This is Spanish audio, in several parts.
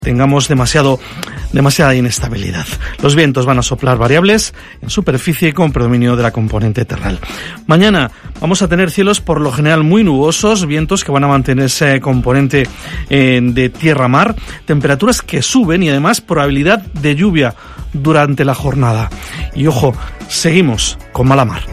tengamos demasiada inestabilidad. Los vientos van a soplar variables en superficie con predominio de la componente terral. Mañana vamos a tener cielos por lo general muy nubosos, vientos que van a mantener ese componente de tierra-mar, temperaturas que suben y además probabilidad de lluvia durante la jornada. Y ojo, seguimos con mala mar.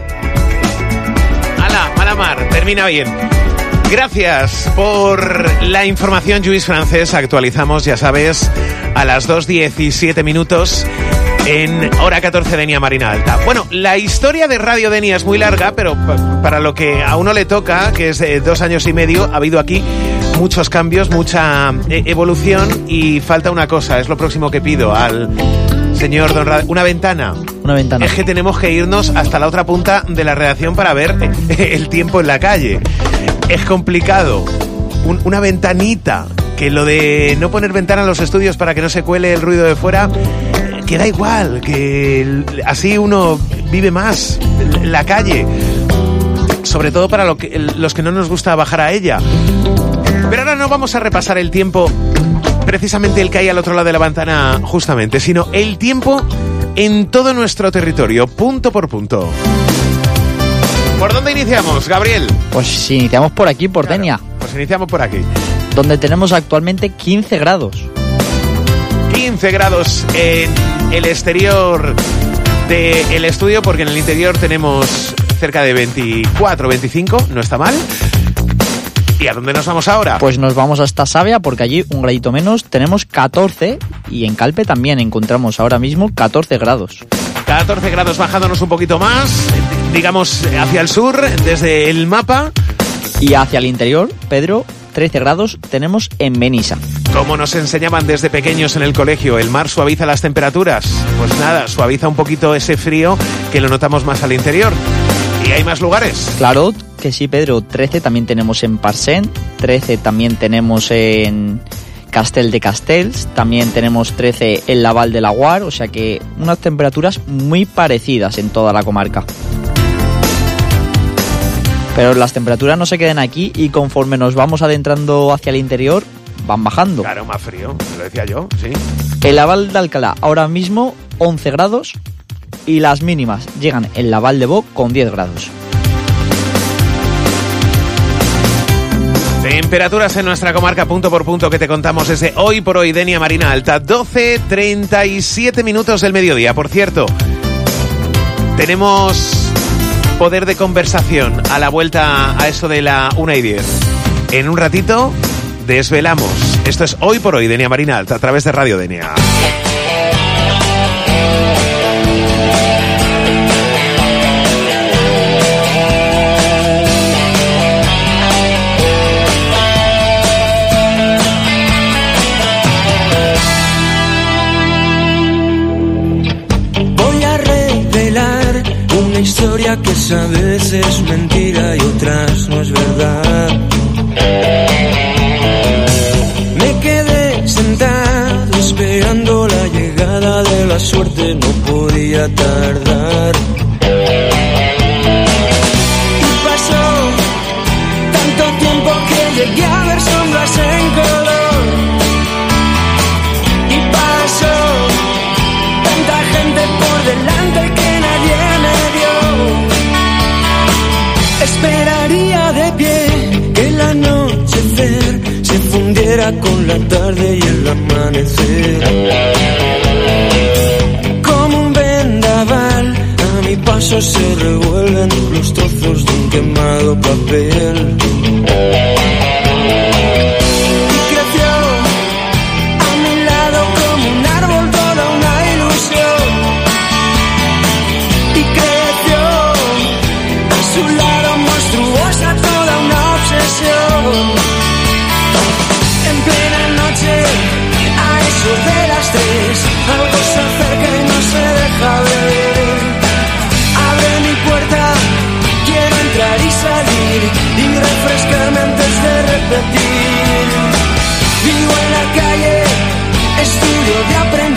Mala mar, termina bien. Gracias por la información, Lluís Francés. Actualizamos, ya sabes, a las 2:17 minutos en hora 14 Denia Marina Alta. Bueno, la historia de Radio Denia es muy larga, pero para lo que a uno le toca, que es 2 años y medio, ha habido aquí muchos cambios, mucha evolución y falta una cosa, es lo próximo que pido al señor Don Radio. Una ventana. Es que tenemos que irnos hasta la otra punta de la redacción para ver el tiempo en la calle. Es complicado. Una ventanita, que lo de no poner ventana en los estudios para que no se cuele el ruido de fuera, que da igual, que así uno vive más la calle. Sobre todo para los que no nos gusta bajar a ella. Pero ahora no vamos a repasar el tiempo, precisamente el que hay al otro lado de la ventana justamente, sino el tiempo en todo nuestro territorio, punto por punto. ¿Por dónde iniciamos, Gabriel? Pues iniciamos por aquí, por Denia. Pues iniciamos por aquí. Donde tenemos actualmente 15 grados. 15 grados en el exterior del estudio, porque en el interior tenemos cerca de 24, 25, no está mal. ¿Y a dónde nos vamos ahora? Pues nos vamos hasta Savia, porque allí un gradito menos tenemos 14, y en Calpe también encontramos ahora mismo 14 grados. 14 grados bajándonos un poquito más, digamos hacia el sur, desde el mapa. Y hacia el interior, Pedro, 13 grados tenemos en Benissa. Como nos enseñaban desde pequeños en el colegio, el mar suaviza las temperaturas. Pues nada, suaviza un poquito ese frío que lo notamos más al interior. ¿Y hay más lugares? Claro que sí, Pedro. 13 también tenemos en Parcent, 13 también tenemos en Castel de Castells, también tenemos 13 en la Val de Laguar, o sea que unas temperaturas muy parecidas en toda la comarca. Pero las temperaturas no se quedan aquí y conforme nos vamos adentrando hacia el interior, van bajando. Claro, más frío, lo decía yo, sí. En la Val de Alcalá ahora mismo 11 grados y las mínimas llegan en la Val de Bo con 10 grados. Temperaturas en nuestra comarca punto por punto que te contamos desde hoy por hoy, Denia Marina Alta, 12:37 minutos del mediodía. Por cierto, tenemos poder de conversación a la vuelta a eso de la 1:10. En un ratito desvelamos. Esto es Hoy por Hoy, Denia Marina Alta, a través de Radio Denia. Historia que a veces es mentira y otras no es verdad. Me quedé sentado esperando la llegada de la suerte, no podía tardar. Y pasó tanto tiempo que llegué a ver sombras en color. Y pasó tanta gente por delante que nadie me dio. Esperaría de pie que el anochecer se fundiera con la tarde y el amanecer. Como un vendaval, a mi paso se revuelven los trozos de un quemado papel. Y creció a mi lado como un árbol toda una ilusión. Y creció a su lado monstruosa toda una obsesión. En plena noche, a eso de las 3, algo se acerca y no se deja ver. Abre mi puerta, quiero entrar y salir y refrescarme antes de repetir. Vivo en la calle, estudio de aprender.